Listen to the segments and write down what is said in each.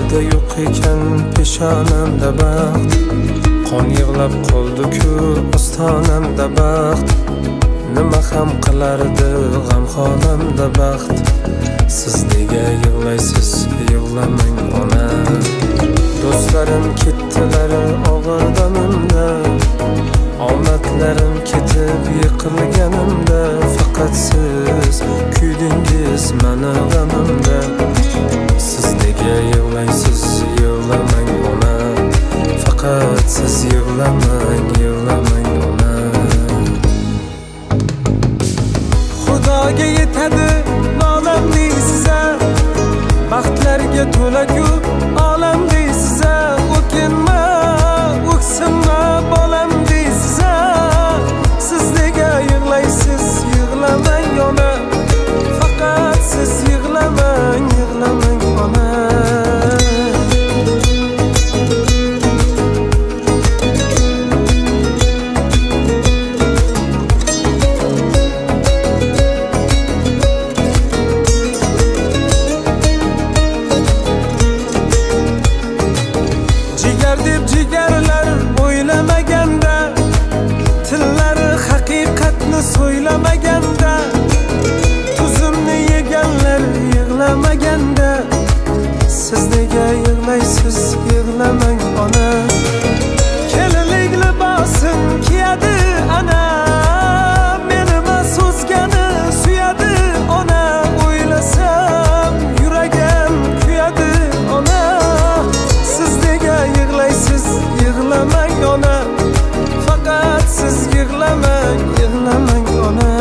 Endi yo'q ekan peshonamda baxt, qon yig'lab qoldi-ku ostonamda baxt. Nima ham qilardi g'am xolamda baxt. Siz nega yig'laysiz, yig'lamang ona. Do'stlarim ketdilar og'ir damimda, omadlarim ketib yiqilganimda. Faqat siz kuydingiz mani g'amimda. Siz nega yig'laysiz, yig'lamang ona. Faqat siz yig'lamang, yig'lamang ona. Xudoga yetadi nolam deysiz-a, baxtlarga to'la-ku olam deysiz-a. O'kinma, o'ksinma bolam deysiz-a. Siz nega yig'laysiz, yig'lamang ona. Faqat siz yig'lamang, yig'lamang ona. Jigar deb jigarlar o'ylamaganda, tillari haqiqatni so'ylamaganda, tuzimni yeganlar yig'lamaganda. Siz nega yig'laysiz, yig'lamang ona. Kelinlik libosin kiyadi ana, meni so'zgani suyadi ona. O'ylasam yuragim kuyadi ona. Siz nega yig'laysiz, yig'lamang ona. Faqat siz yig'lamang, yig'lamang ona.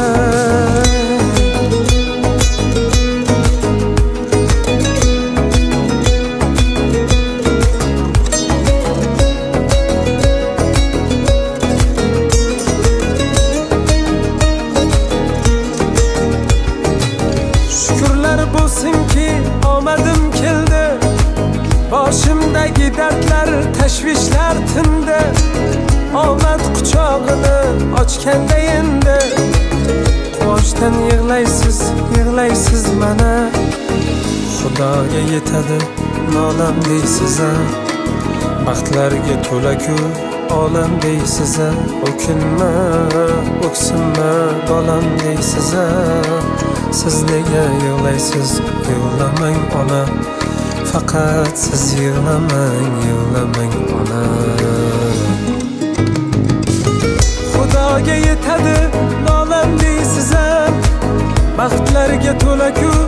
Shukrlar bo'lsinki omadim keldi, boshimdagi dardlar, tashvishlar tindi. Omad quchog'ini ochganda endi, quvonchdan yig'laysiz, yig'laysiz mana. Xudoga yetadi nolam deysiz-a, baxtlarga to'la-ku olam deysiz-a. O'kinma, o'ksinma bolam deysiz-a. Siz nega yig'laysiz, yig'lamang ona. Faqat siz yig'lamang, yig'lamang ona. Xudoga yetadi nolam deysiz-a, baxtlarga to'la-ku